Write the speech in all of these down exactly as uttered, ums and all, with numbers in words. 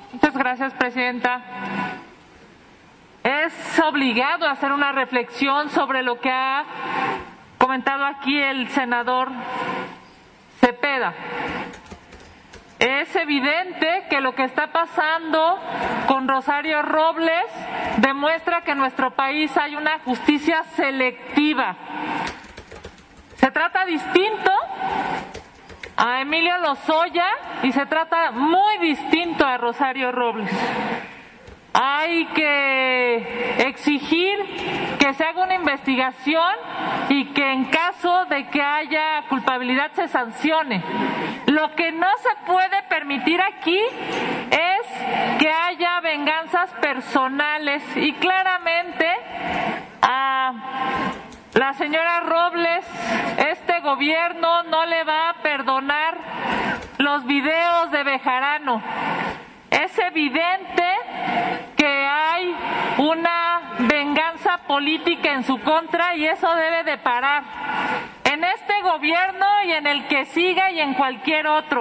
Muchas gracias, presidenta. Es obligado hacer una reflexión sobre lo que ha comentado aquí el senador Cepeda. Es evidente que lo que está pasando con Rosario Robles demuestra que en nuestro país hay una justicia selectiva. Se trata distinto a Emilio Lozoya y se trata muy distinto a Rosario Robles. Hay que exigir que se haga una investigación y que en caso de que haya culpabilidad se sancione. Lo que no se puede permitir aquí es que haya venganzas personales y claramente a la señora Robles este gobierno no le va a perdonar los videos de Bejarano. Es evidente que hay una venganza política en su contra y eso debe de parar en este gobierno y en el que siga y en cualquier otro.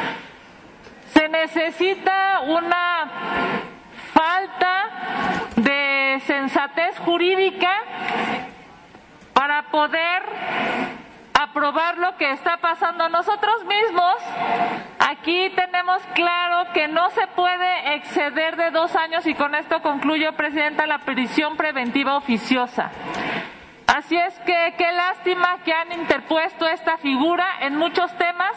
Se necesita una falta de sensatez jurídica para poder aprobar lo que está pasando. Nosotros mismos aquí tenemos claro que no se puede exceder de dos años y con esto concluyo, presidenta, la prisión preventiva oficiosa. Así es que qué lástima que han interpuesto esta figura en muchos temas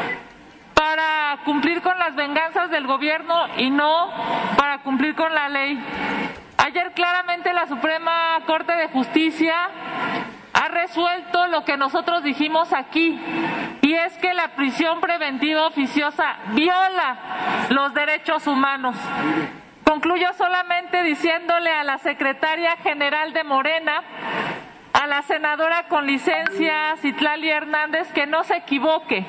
para cumplir con las venganzas del gobierno y no para cumplir con la ley. Ayer claramente la Suprema Corte de Justicia ha resuelto lo que nosotros dijimos aquí, y es que la prisión preventiva oficiosa viola los derechos humanos. Concluyo solamente diciéndole a la secretaria general de Morena, a la senadora con licencia Citlali Hernández, que no se equivoque,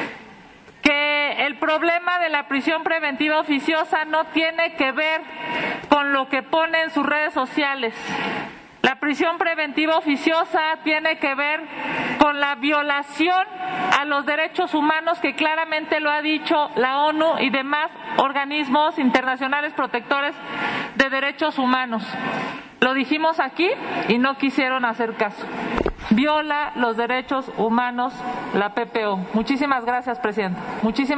que el problema de la prisión preventiva oficiosa no tiene que ver con lo que pone en sus redes sociales. La prisión preventiva oficiosa tiene que ver con la violación a los derechos humanos que claramente lo ha dicho la ONU y demás organismos internacionales protectores de derechos humanos. Lo dijimos aquí y no quisieron hacer caso. Viola los derechos humanos la P P O. Muchísimas gracias, presidenta. Muchísimas